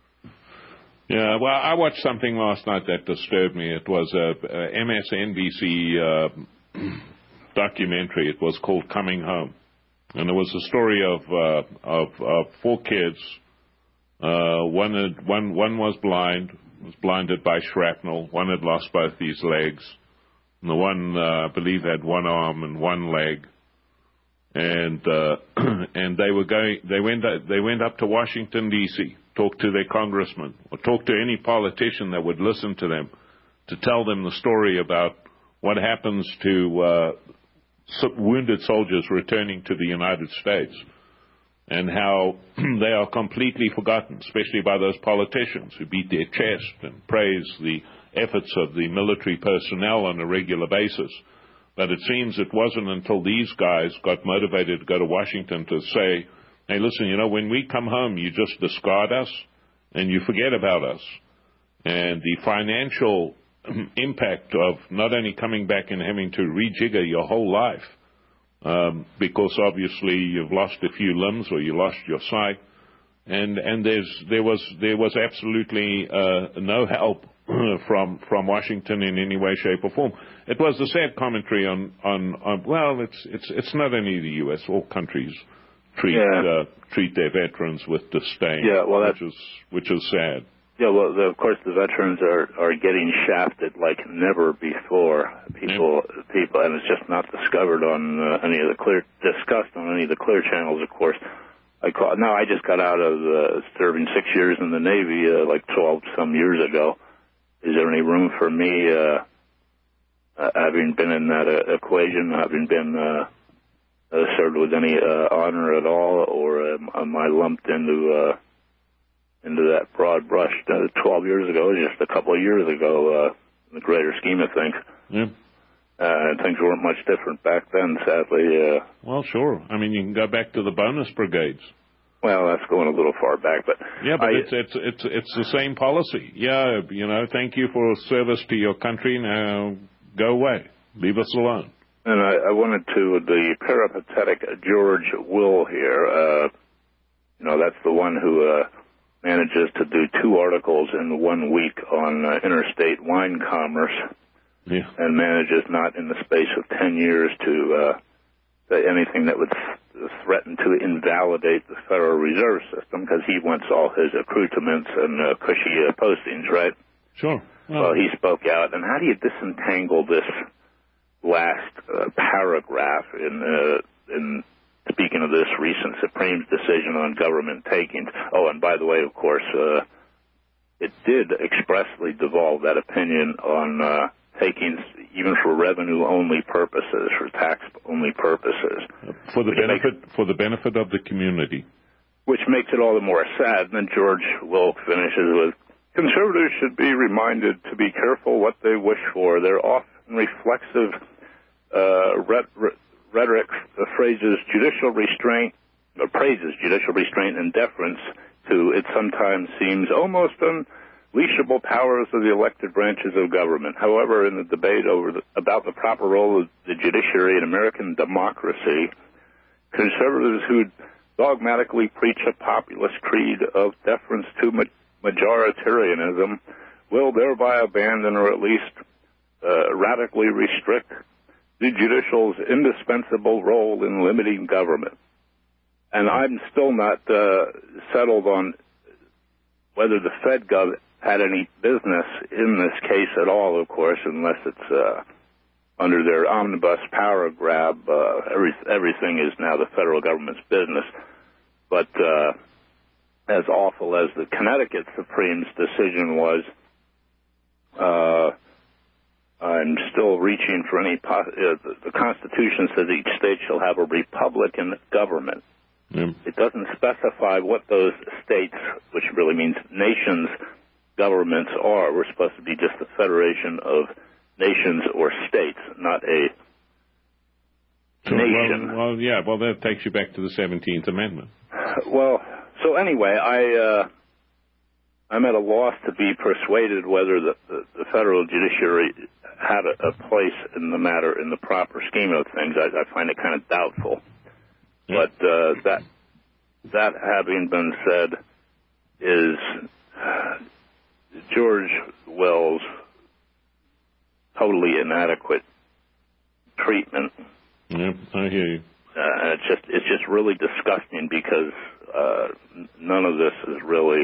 Yeah, well, I watched something last night that disturbed me. It was a, a M S N B C uh, documentary. It was called Coming Home, and it was a story of uh, of, of four kids. Uh, one had, one one was blind, was blinded by shrapnel. One had lost both his legs, and the one uh, I believe had one arm and one leg. And uh, and they were going. They went. They went up to Washington D C, talked to their congressman, or talked to any politician that would listen to them, to tell them the story about what happens to uh, wounded soldiers returning to the United States, and how they are completely forgotten, especially by those politicians who beat their chest and praise the efforts of the military personnel on a regular basis. But it seems it wasn't until these guys got motivated to go to Washington to say, hey, listen, you know, when we come home, you just discard us and you forget about us. And the financial impact of not only coming back and having to rejigger your whole life, um, because obviously you've lost a few limbs or you lost your sight, and and there's there was there was absolutely uh, no help from from Washington in any way, shape, or form. It was a sad commentary on on, on well, it's it's it's not only the U S All countries treat yeah. uh, treat their veterans with disdain. Yeah, well, which is which is sad. Yeah, well, the, of course, the veterans are, are getting shafted like never before. People, yeah. people, and it's just not discovered on uh, any of the clear, discussed on any of the clear channels. Of course, I call. No, I just got out of uh, serving six years in the Navy, uh, like twelve some years ago. Is there any room for me, uh, uh, having been in that uh, equation, having been uh, uh, served with any uh, honor at all, or am, am I lumped into? Uh, into that broad brush uh, twelve years ago, just a couple of years ago, uh, in the greater scheme of things. Yeah. Uh, things weren't much different back then, sadly. Uh, well, sure. I mean, you can go back to the bonus brigades. Well, that's going a little far back, but... Yeah, but I, it's, it's, it's, it's the same policy. Yeah, you know, thank you for service to your country. Now, go away. Leave us alone. And I, I wanted to, the peripatetic George Will here, uh, you know, that's the one who... Uh, manages to do two articles in one week on uh, interstate wine commerce, yeah. and manages not in the space of ten years to uh, say anything that would th- threaten to invalidate the Federal Reserve System, because he wants all his accoutrements and uh, cushy uh, postings, right? Sure. Well, well, he spoke out, and how do you disentangle this last uh, paragraph in uh, in speaking of this recent Supreme's decision on government takings? Oh, and by the way, of course, uh, it did expressly devolve that opinion on uh, takings even for revenue-only purposes, for tax-only purposes. For the benefit makes, for the benefit of the community. Which makes it all the more sad. And then George Will finishes with, conservatives should be reminded to be careful what they wish for. They're often reflexive uh, ret- re- rhetoric uh, phrases judicial restraint, or praises judicial restraint and deference to, it sometimes seems, almost unleashable powers of the elected branches of government. However, in the debate over the, about the proper role of the judiciary in American democracy, conservatives who dogmatically preach a populist creed of deference to ma- majoritarianism will thereby abandon or at least uh, radically restrict the judicial's indispensable role in limiting government. And I'm still not uh, settled on whether the FedGov had any business in this case at all, of course, unless it's uh, under their omnibus power grab. Uh, every, everything is now the federal government's business. But uh, as awful as the Connecticut Supreme's decision was, uh, I'm still reaching for any... Po- uh, the, the Constitution says each state shall have a Republican government. Mm. It doesn't specify what those states, which really means nations, governments are. We're supposed to be just a federation of nations or states, not a so, nation. Well, well, yeah, well, that takes you back to the seventeenth Amendment. Well, so anyway, I... Uh, I'm at a loss to be persuaded whether the, the, the federal judiciary had a, a place in the matter in the proper scheme of things. I, I find it kind of doubtful. Yeah. But uh, that that having been said, is uh, George Will's totally inadequate treatment. Yeah, I hear you. Uh, it's just it's just really disgusting because uh, none of this is really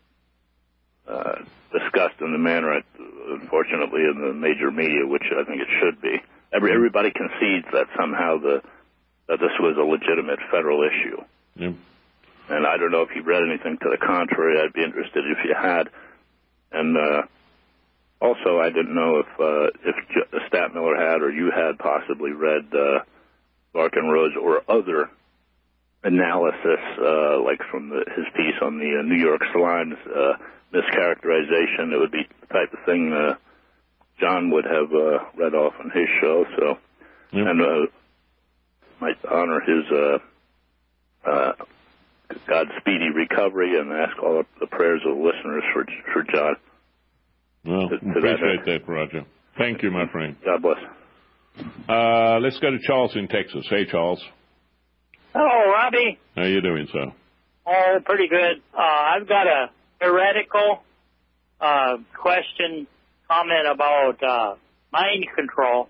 Uh, discussed in the manner, unfortunately, in the major media, which I think it should be. Every, everybody concedes that somehow the that this was a legitimate federal issue. Yeah. And I don't know if you've read anything to the contrary. I'd be interested if you had. And uh, also, I didn't know if uh, if Stadtmiller had or you had possibly read uh, Larkin Rose or other analysis, uh, like from the, his piece on the uh, New York Slime's uh, mischaracterization. It would be the type of thing uh, John would have uh, read off on his show. So, yep. and uh, might honor his uh, uh, Godspeedy recovery and ask all the prayers of the listeners for for John. Well, to, to appreciate that, that, Roger. Thank you, my friend. God bless. Uh, let's go to Charles in Texas. Hey, Charles. Hello, Robbie. How you doing, sir? Oh, pretty good. Uh, I've got a heretical uh, question, comment about uh, mind control,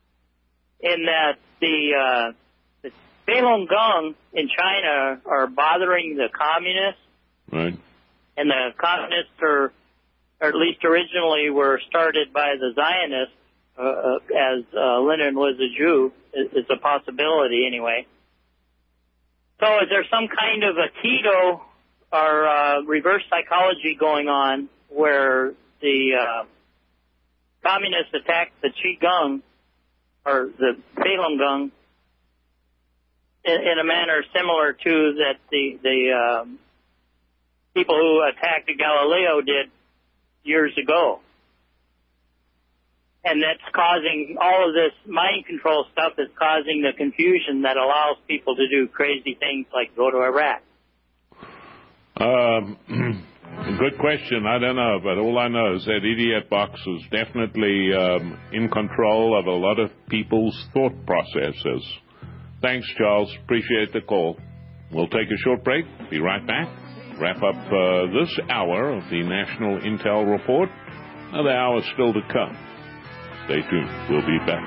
in that the, uh, the Falun Gong in China are bothering the communists, right? And the communists are or at least originally were started by the Zionists, uh, uh, as uh, Lenin was a Jew. It's a possibility anyway. So is there some kind of a Tito or uh, reverse psychology going on where the uh, communists attacked the Qigong or the Falun Gong in, in a manner similar to that the, the um, people who attacked Galileo did years ago? And that's causing all of this mind control stuff is causing the confusion that allows people to do crazy things like go to Iraq. Um, good question. I don't know, but all I know is that Idiot Box is definitely um, in control of a lot of people's thought processes. Thanks, Charles. Appreciate the call. We'll take a short break. Be right back. Wrap up uh, this hour of the National Intel Report. Another hour still to come. Stay tuned. We'll be back.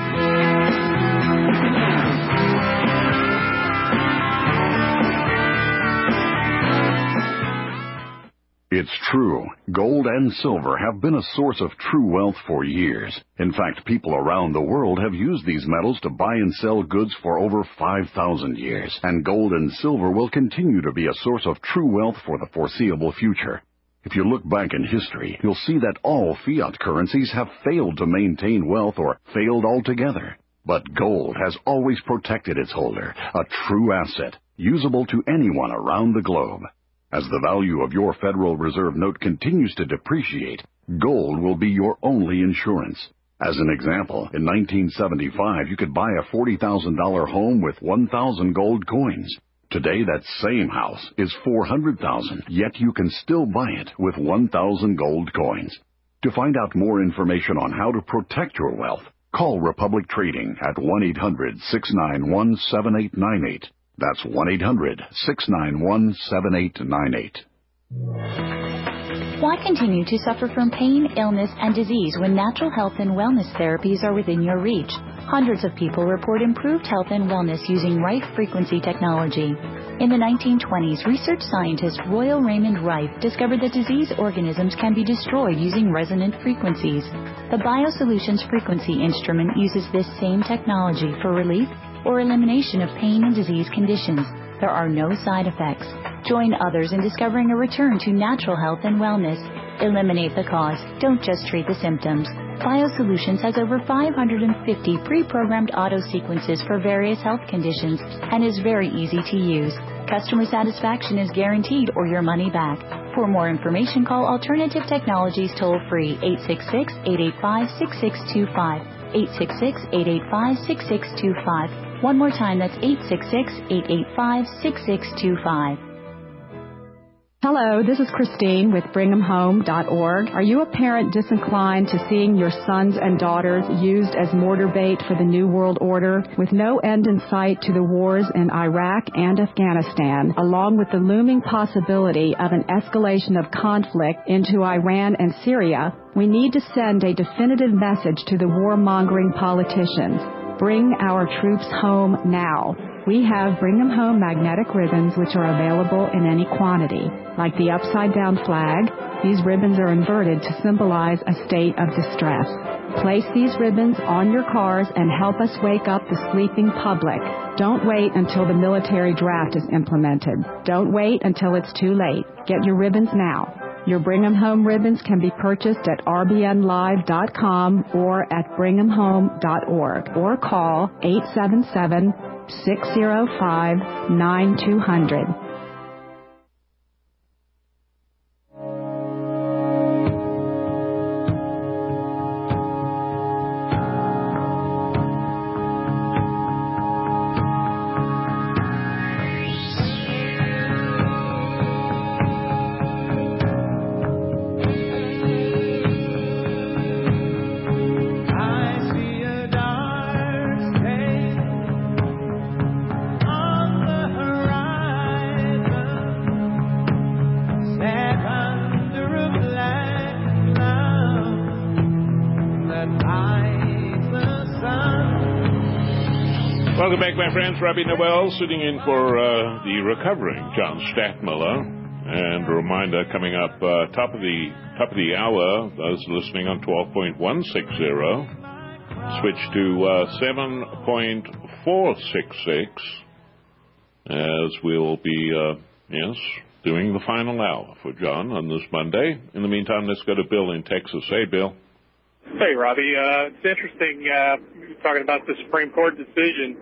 It's true. Gold and silver have been a source of true wealth for years. In fact, people around the world have used these metals to buy and sell goods for over five thousand years. And gold and silver will continue to be a source of true wealth for the foreseeable future. If you look back in history, you'll see that all fiat currencies have failed to maintain wealth or failed altogether. But gold has always protected its holder, a true asset, usable to anyone around the globe. As the value of your Federal Reserve note continues to depreciate, gold will be your only insurance. As an example, in nineteen seventy-five, you could buy a forty thousand dollars home with one thousand gold coins. Today, that same house is four hundred thousand dollars, yet you can still buy it with one thousand gold coins. To find out more information on how to protect your wealth, call Republic Trading at one eight hundred, six nine one, seven eight nine eight. That's one eight hundred, six nine one, seven eight nine eight. Why continue to suffer from pain, illness, and disease when natural health and wellness therapies are within your reach? Hundreds of people report improved health and wellness using Rife frequency technology. In the nineteen twenties, research scientist Royal Raymond Rife discovered that disease organisms can be destroyed using resonant frequencies. The BioSolutions frequency instrument uses this same technology for relief or elimination of pain and disease conditions. There are no side effects. Join others in discovering a return to natural health and wellness. Eliminate the cause. Don't just treat the symptoms. BioSolutions has over five hundred fifty pre-programmed auto sequences for various health conditions and is very easy to use. Customer satisfaction is guaranteed or your money back. For more information, call Alternative Technologies toll-free eight six six, eight eight five, six six two five. eight six six, eight eight five, six six two five. One more time, that's eight six six, eight eight five, six six two five. Hello, this is Christine with Brigham Home dot org. Are you a parent disinclined to seeing your sons and daughters used as mortar bait for the New World Order? With no end in sight to the wars in Iraq and Afghanistan, along with the looming possibility of an escalation of conflict into Iran and Syria, we need to send a definitive message to the warmongering politicians. Bring our troops home now. We have Bring 'em Home magnetic ribbons, which are available in any quantity. Like the upside-down flag, these ribbons are inverted to symbolize a state of distress. Place these ribbons on your cars and help us wake up the sleeping public. Don't wait until the military draft is implemented. Don't wait until it's too late. Get your ribbons now. Your Bring 'em Home ribbons can be purchased at r b n live dot com or at bring em home dot org or call eight seven seven, six zero five, nine two zero zero. Welcome back, my friends. Robbie Noel sitting in for uh, the recovering John Stadtmiller. And a reminder, coming up uh, top of the top of the hour, those listening on twelve point one six zero, switch to uh, seven point four six six, as we'll be, uh, yes, doing the final hour for John on this Monday. In the meantime, let's go to Bill in Texas. Hey, Bill. Hey, Robbie. Uh, it's interesting uh, talking about the Supreme Court decision.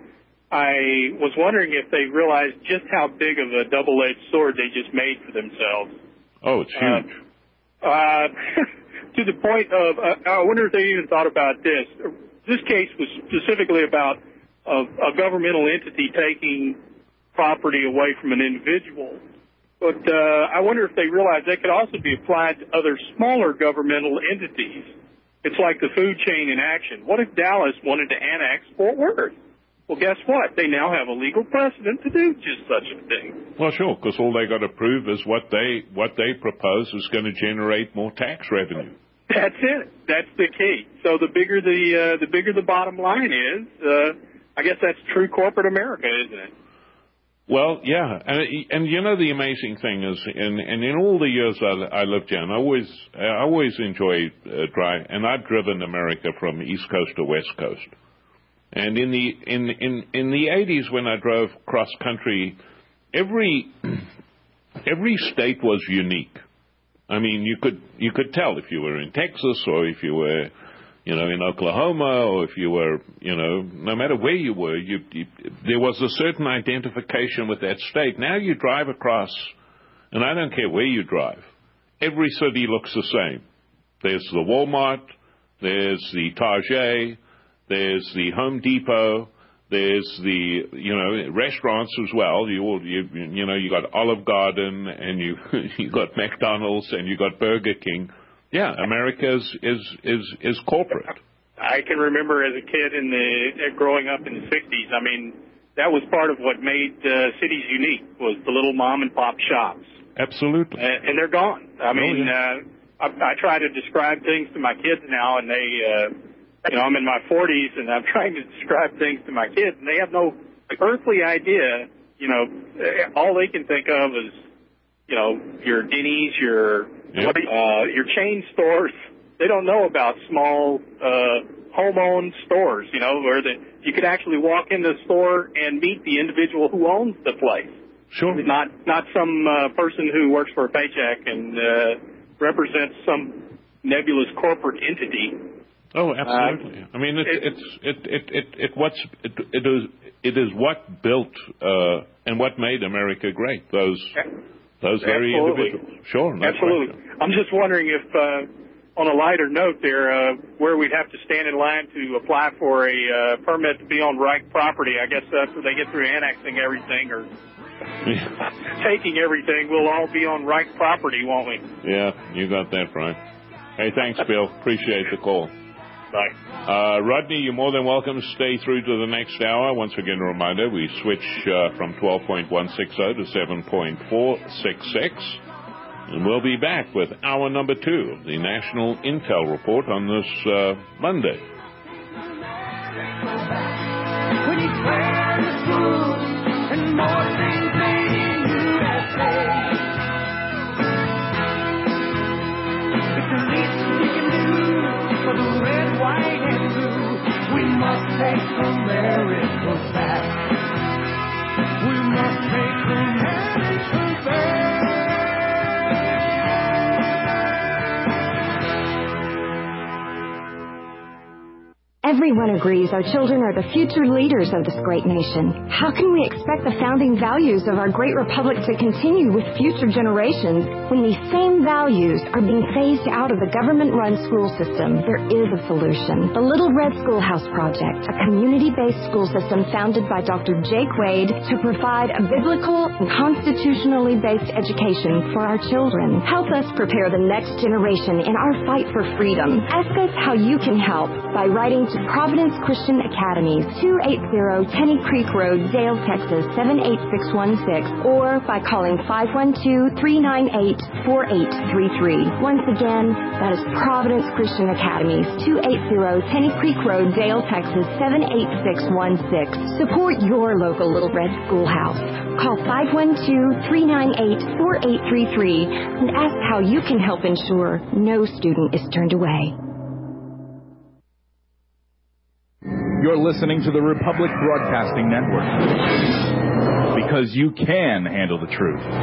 I was wondering if they realized just how big of a double-edged sword they just made for themselves. Oh, it's huge. Uh, uh, to the point of, uh, I wonder if they even thought about this. This case was specifically about a, a governmental entity taking property away from an individual. But uh, I wonder if they realized that could also be applied to other smaller governmental entities. It's like the food chain in action. What if Dallas wanted to annex Fort Worth? Well, guess what? They now have a legal precedent to do just such a thing. Well, sure, because all they got to prove is what they what they propose is going to generate more tax revenue. That's it. That's the key. So the bigger the uh, the bigger the bottom line is, uh, I guess that's true corporate America, isn't it? Well, yeah, and, and you know the amazing thing is, in, and in all the years I, I lived here, and I always I always enjoyed uh, drive, and I've driven America from East Coast to West Coast. And in the in in in the eighties, when I drove cross country, every every state was unique. I mean, you could you could tell if you were in Texas or if you were, you know, in Oklahoma, or if you were, you know, no matter where you were, you, you there was a certain identification with that state. Now you drive across, and I don't care where you drive, every city looks the same. There's the Walmart, there's the Target. There's the Home Depot. There's the, you know, restaurants as well. You, you, you know, you got Olive Garden, and you you got McDonald's, and you got Burger King. Yeah, America is is is, is corporate. I can remember as a kid in the growing up in the sixties. I mean, that was part of what made uh, cities unique, was the little mom and pop shops. Absolutely. And, and they're gone. I mean, oh, yeah. uh, I, I try to describe things to my kids now, and they. Uh, You know, I'm in my forties, and I'm trying to describe things to my kids, and they have no earthly idea. You know, all they can think of is, you know, your Denny's, your yep. uh, your chain stores. They don't know about small uh, home-owned stores. You know, where the, you could actually walk in the store and meet the individual who owns the place. Sure. Not not some uh, person who works for a paycheck and uh, represents some nebulous corporate entity. Oh, absolutely. Uh, I mean, it, it, it's it it it it what's it, it is it is what built uh, and what made America great. Those those very absolutely. individuals. Sure, no absolutely. question. I'm just wondering if, uh, on a lighter note, there uh, where we'd have to stand in line to apply for a uh, permit to be on Reich property. I guess after they get through annexing everything or taking everything, we'll all be on Reich property, won't we? Yeah, you got that right. Hey, thanks, Bill. Appreciate the call. Bye. Uh, Rodney, you're more than welcome to stay through to the next hour. Once again, a reminder, we switch uh, from twelve point one six zero to seven point four six six. And we'll be back with hour number two of the National Intel Report on this uh, Monday. When you wear the school and more things made in U S A, it's the least we can do for the red, white, and blue. We must take America back. We must take America back. Everyone agrees our children are the future leaders of this great nation. How can we expect the founding values of our great republic to continue with future generations when these same values are being phased out of the government-run school system? There is a solution. The Little Red Schoolhouse Project, a community-based school system founded by Doctor Jake Wade to provide a biblical and constitutionally based education for our children. Help us prepare the next generation in our fight for freedom. Ask us how you can help by writing to Providence Christian Academies, two eighty Tenny Creek Road, Dale, Texas, seven eight six one six, or by calling five one two, three nine eight, four eight three three. Once again, that is Providence Christian Academies, two eighty Tenny Creek Road, Dale, Texas, seven eight six one six. Support your local Little Red Schoolhouse. Call five one two, three nine eight, four eight three three and ask how you can help ensure no student is turned away. You're listening to the Republic Broadcasting Network, because you can handle the truth.